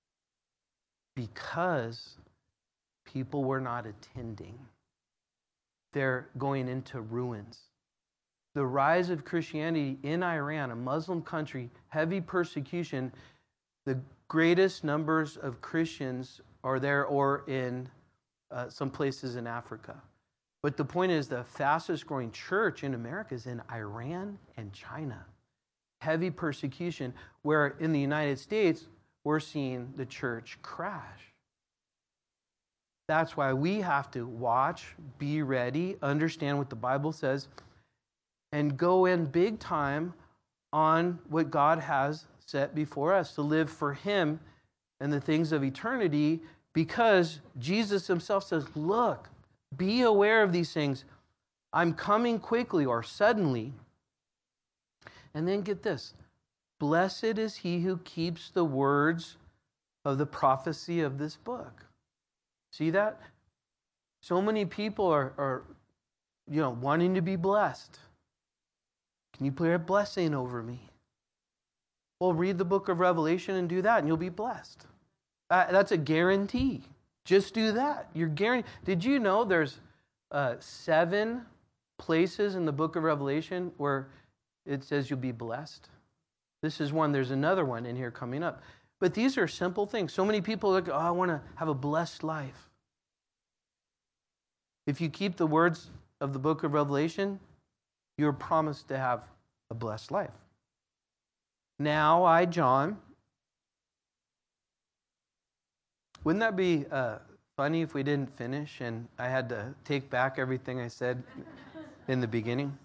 S1: because people were not attending. They're going into ruins. The rise of Christianity in Iran, a Muslim country, heavy persecution, the greatest numbers of Christians are there or in some places in Africa. But the point is, the fastest growing church in America is in Iran and China. Heavy persecution, where in the United States, we're seeing the church crash. That's why we have to watch, be ready, understand what the Bible says, and go in big time on what God has set before us to live for Him and the things of eternity, because Jesus Himself says, look, be aware of these things. I'm coming quickly or suddenly. And then get this. Blessed is he who keeps the words of the prophecy of this book. See that? So many people are wanting to be blessed. Can you put a blessing over me? Well, read the book of Revelation and do that, and you'll be blessed. That's a guarantee. Just do that. You're guaranteed. Did you know there's 7 places in the book of Revelation where it says you'll be blessed? This is one. There's another one in here coming up. But these are simple things. So many people look, I want to have a blessed life. If you keep the words of the book of Revelation, you're promised to have a blessed life. Now I, John. Wouldn't that be funny if we didn't finish and I had to take back everything I said in the beginning?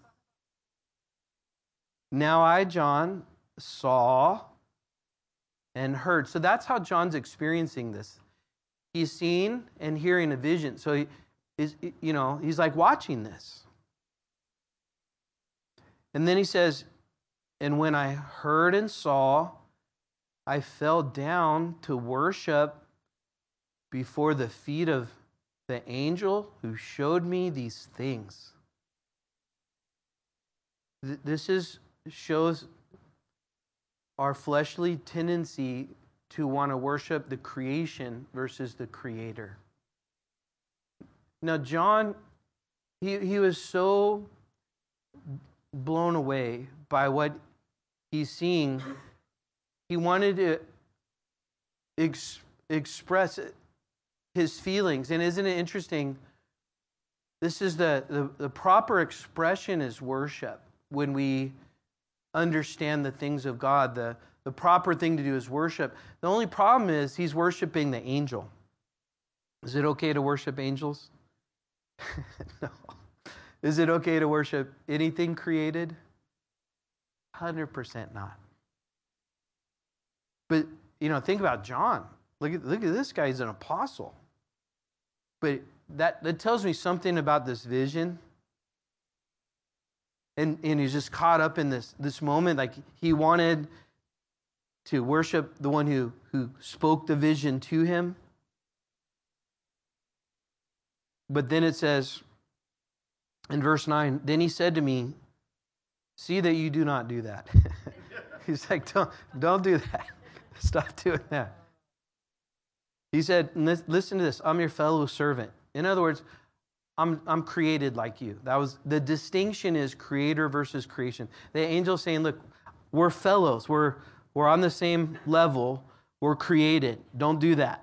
S1: Now I, John, saw and heard. So that's how John's experiencing this. He's seeing and hearing a vision. So he's like watching this. And then he says, and when I heard and saw, I fell down to worship before the feet of the angel who showed me these things. This shows our fleshly tendency to want to worship the creation versus the Creator. Now, John, he was so blown away by what he's seeing. He wanted to express his feelings. And isn't it interesting? This is the proper expression is worship. When we understand the things of God, the proper thing to do is worship. The only problem is he's worshiping the angel. Is it okay to worship angels? No. Is it okay to worship anything created? 100% not. But, think about John. Look at this guy. He's an apostle. But that tells me something about this vision. And he's just caught up in this moment. Like he wanted to worship the one who spoke the vision to him. But then it says in verse 9, then he said to me, see that you do not do that. He's like, don't do that. Stop doing that. He said, listen to this. I'm your fellow servant. In other words, I'm created like you. That was the distinction, is creator versus creation. The angel's saying, look, we're fellows. We're on the same level. We're created. Don't do that.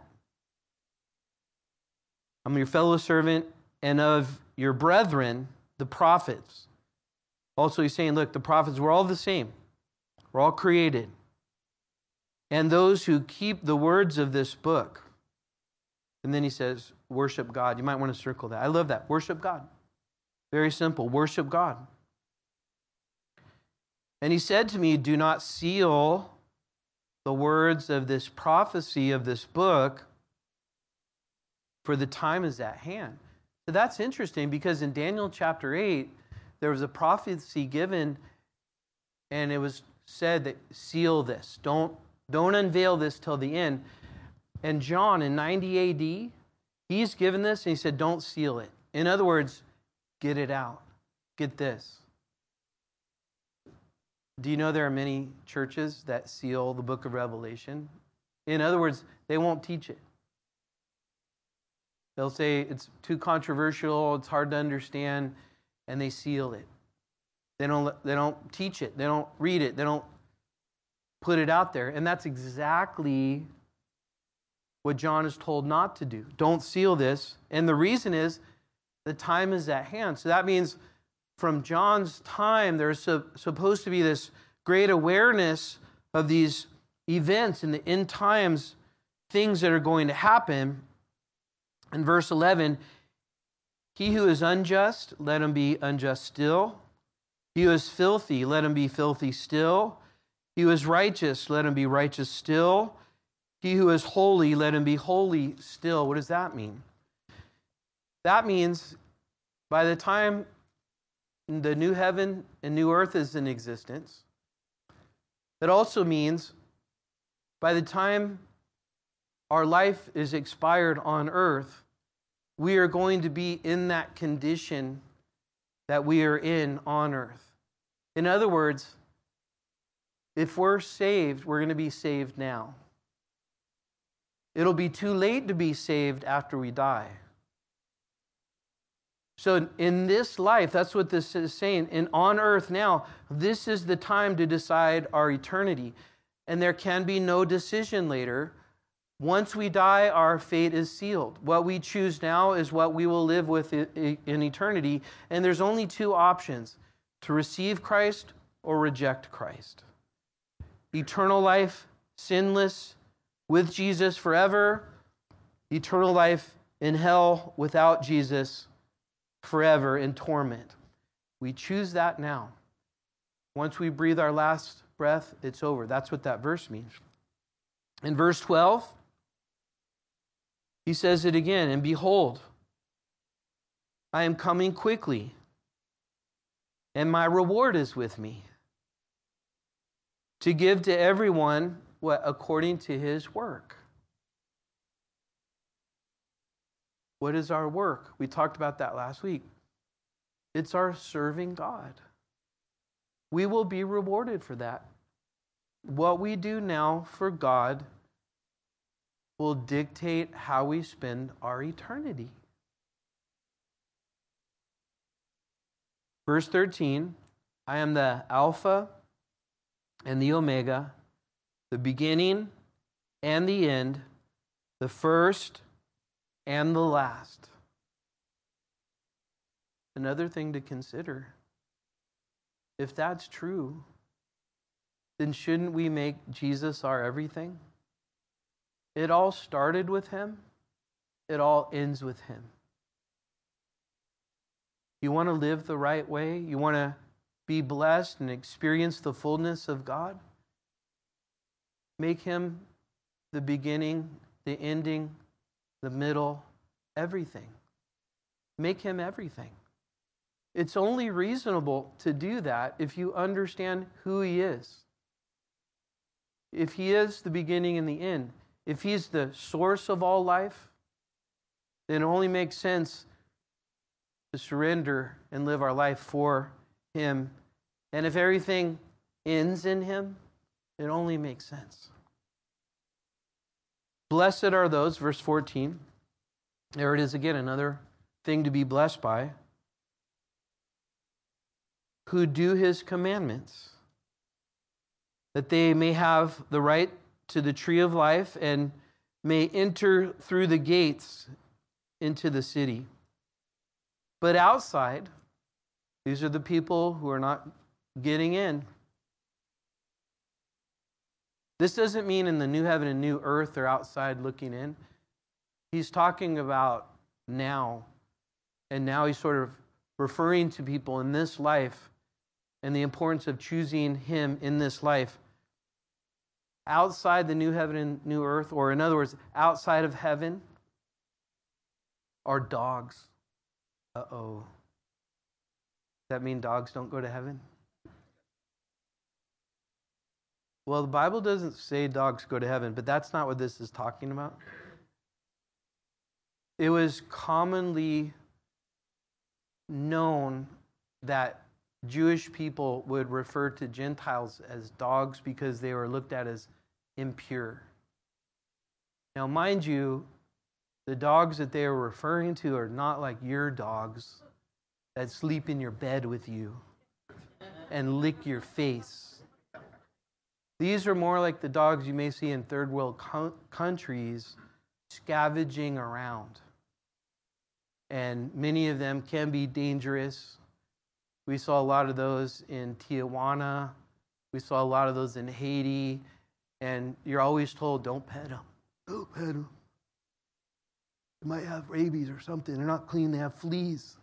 S1: I'm your fellow servant and of your brethren, the prophets. Also, he's saying, look, the prophets, we're all the same. We're all created. And those who keep the words of this book. And then he says, worship God. You might want to circle that. I love that. Worship God. Very simple. Worship God. And he said to me, do not seal the words of this prophecy of this book, for the time is at hand. So that's interesting, because in Daniel chapter 8, there was a prophecy given, and it was said that seal this. Don't unveil this till the end. And John in 90 AD, he's given this and he said, don't seal it. In other words, get it out. Get this. Do you know there are many churches that seal the book of Revelation? In other words, they won't teach it. They'll say it's too controversial, it's hard to understand, and they seal it. They don't teach it. They don't read it. They don't put it out there. And that's exactly what John is told not to do. Don't seal this. And the reason is the time is at hand. So that means from John's time, there's supposed to be this great awareness of these events in the end times, things that are going to happen. In verse 11, he who is unjust, let him be unjust still. He who is filthy, let him be filthy still. He who is righteous, let him be righteous still. He who is holy, let him be holy still. What does that mean? That means by the time the new heaven and new earth is in existence, it also means by the time our life is expired on earth, we are going to be in that condition that we are in on earth. In other words, if we're saved, we're going to be saved now. It'll be too late to be saved after we die. So in this life, that's what this is saying. And on earth now, this is the time to decide our eternity. And there can be no decision later. Once we die, our fate is sealed. What we choose now is what we will live with in eternity. And there's only two options: to receive Christ or reject Christ. Eternal life, sinless, with Jesus forever. Eternal life in hell without Jesus, forever in torment. We choose that now. Once we breathe our last breath, it's over. That's what that verse means. In verse 12, he says it again, and behold, I am coming quickly, and my reward is with me, to give to everyone what according to his work. What is our work? We talked about that last week. It's our serving God. We will be rewarded for that. What we do now for God will dictate how we spend our eternity. Verse 13, I am the Alpha and the Omega, the beginning and the end, the first and the last. Another thing to consider, if that's true, then shouldn't we make Jesus our everything? It all started with him. It all ends with him. You want to live the right way? You want to be blessed and experience the fullness of God? Make him the beginning, the ending, the middle, everything. Make him everything. It's only reasonable to do that if you understand who he is. If he is the beginning and the end, if he's the source of all life, then it only makes sense to surrender and live our life for him. And if everything ends in him, it only makes sense. Blessed are those, verse 14. There it is again, another thing to be blessed by. Who do his commandments, that they may have the right to the tree of life and may enter through the gates into the city. But outside, these are the people who are not getting in. This doesn't mean in the new heaven and new earth they're outside looking in. He's talking about now. And now he's sort of referring to people in this life and the importance of choosing him in this life. Outside the new heaven and new earth, or in other words, outside of heaven, are dogs. Uh-oh. Does that mean dogs don't go to heaven? Well, the Bible doesn't say dogs go to heaven, but that's not what this is talking about. It was commonly known that Jewish people would refer to Gentiles as dogs because they were looked at as impure. Now, mind you, the dogs that they are referring to are not like your dogs that sleep in your bed with you and lick your face. These are more like the dogs you may see in third world countries scavenging around. And many of them can be dangerous. We saw a lot of those in Tijuana. We saw a lot of those in Haiti. And you're always told, don't pet them. Don't pet them. They might have rabies or something. They're not clean. They have fleas.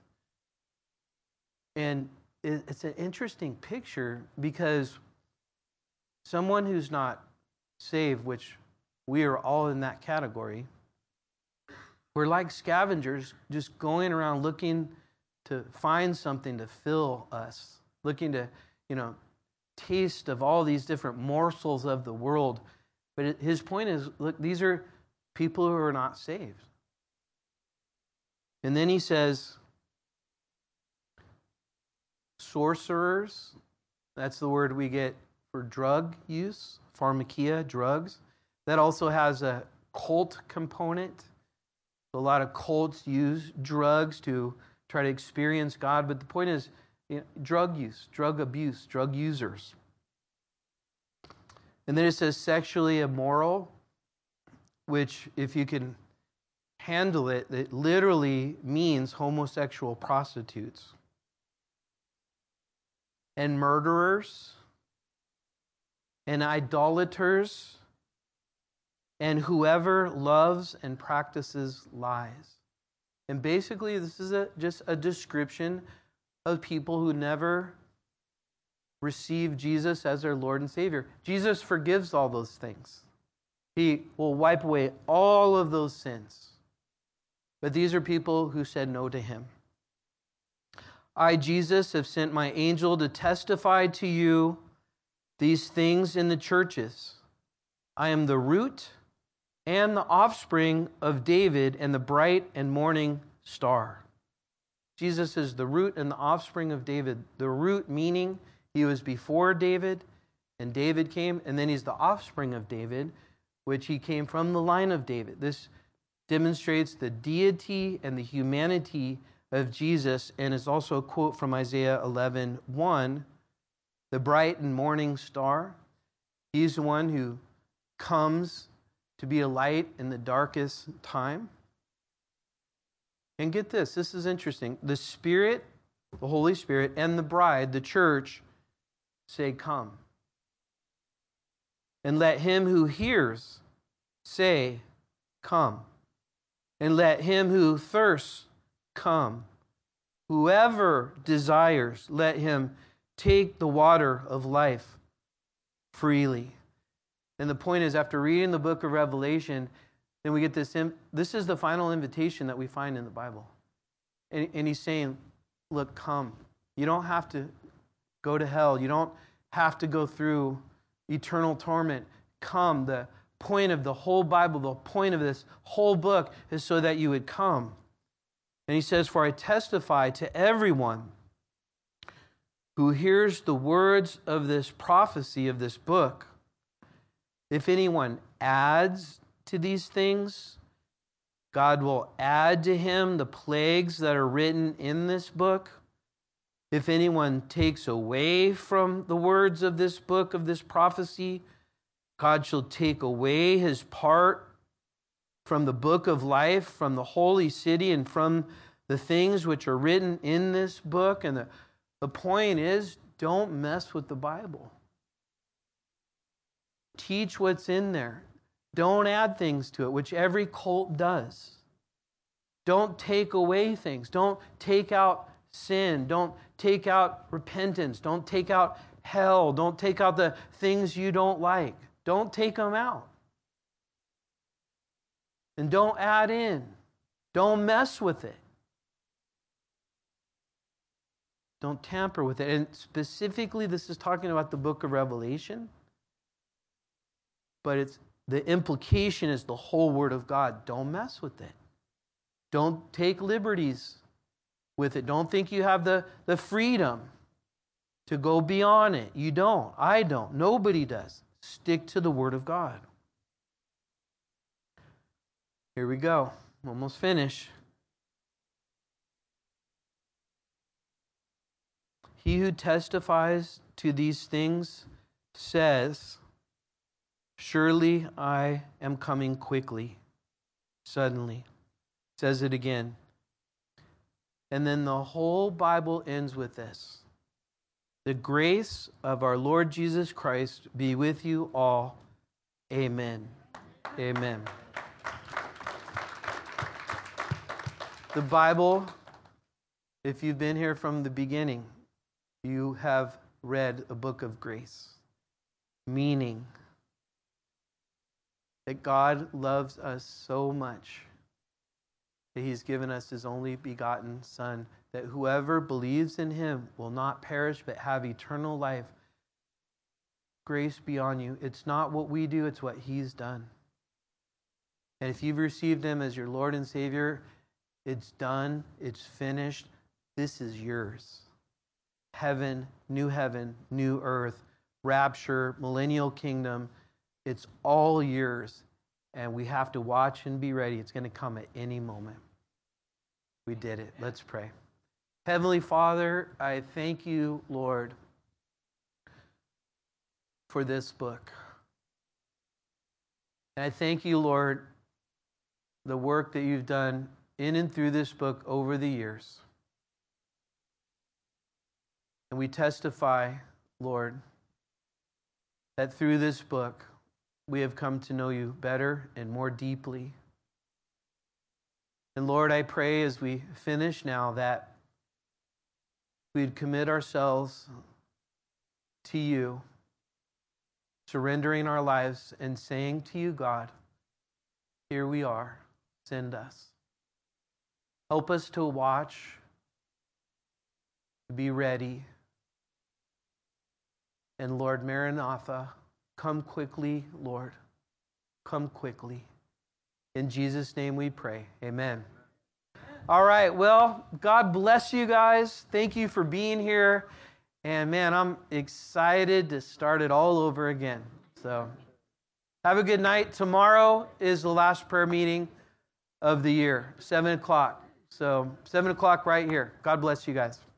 S1: And it's an interesting picture because someone who's not saved, which we are all in that category, we're like scavengers just going around looking to find something to fill us, looking to, taste of all these different morsels of the world. But his point is, look, these are people who are not saved. And then he says, sorcerers, that's the word we get for drug use, pharmakia, drugs. That also has a cult component. A lot of cults use drugs to try to experience God, but the point is drug use, drug abuse, drug users. And then it says sexually immoral, which if you can handle it, it literally means homosexual prostitutes. And murderers, and idolaters, and whoever loves and practices lies. And basically, this is just a description of people who never received Jesus as their Lord and Savior. Jesus forgives all those things. He will wipe away all of those sins. But these are people who said no to Him. I, Jesus, have sent my angel to testify to you these things in the churches. I am the root and the offspring of David and the bright and morning star. Jesus is the root and the offspring of David. The root meaning he was before David, and David came, and then he's the offspring of David, which he came from the line of David. This demonstrates the deity and the humanity of Jesus, and is also a quote from Isaiah 11:1, the bright and morning star. He's the one who comes to be a light in the darkest time. And get this is interesting. The Spirit, the Holy Spirit, and the bride, the church, say, come. And let him who hears say, come. And let him who thirsts come. Whoever desires, let him take the water of life freely. And the point is, after reading the book of Revelation, then we get this. This is the final invitation that we find in the Bible. And he's saying, look, come. You don't have to go to hell. You don't have to go through eternal torment. Come. The point of the whole Bible, the point of this whole book is so that you would come. And he says, for I testify to everyone who hears the words of this prophecy of this book. If anyone adds to these things, God will add to him the plagues that are written in this book. If anyone takes away from the words of this book, of this prophecy, God shall take away his part from the book of life, from the holy city, and from the things which are written in this book. And the point is, don't mess with the Bible. Teach what's in there. Don't add things to it, which every cult does. Don't take away things. Don't take out sin. Don't take out repentance. Don't take out hell. Don't take out the things you don't like. Don't take them out. And don't add in. Don't mess with it. Don't tamper with it. And specifically, this is talking about the book of Revelation. But the implication is the whole Word of God. Don't mess with it. Don't take liberties with it. Don't think you have the freedom to go beyond it. You don't. I don't. Nobody does. Stick to the Word of God. Here we go. Almost finished. He who testifies to these things says, surely I am coming quickly, suddenly. Says it again. And then the whole Bible ends with this. The grace of our Lord Jesus Christ be with you all. Amen. Amen. The Bible, if you've been here from the beginning, you have read a book of grace, meaning that God loves us so much that He's given us His only begotten Son, that whoever believes in Him will not perish but have eternal life. Grace be on you. It's not what we do, it's what He's done. And if you've received Him as your Lord and Savior, it's done, it's finished. This is yours. Heaven, new earth, rapture, millennial kingdom. It's all yours. And we have to watch and be ready. It's going to come at any moment. We did it. Let's pray. Heavenly Father, I thank you, Lord, for this book. And I thank you, Lord, the work that you've done in and through this book over the years. And we testify, Lord, that through this book, we have come to know you better and more deeply. And Lord, I pray as we finish now that we'd commit ourselves to you, surrendering our lives and saying to you, God, here we are, send us. Help us to watch, to be ready. And Lord, Maranatha, come quickly, Lord. Come quickly. In Jesus' name we pray. Amen. All right. Well, God bless you guys. Thank you for being here. And man, I'm excited to start it all over again. So have a good night. Tomorrow is the last prayer meeting of the year, 7 o'clock. So 7 o'clock right here. God bless you guys.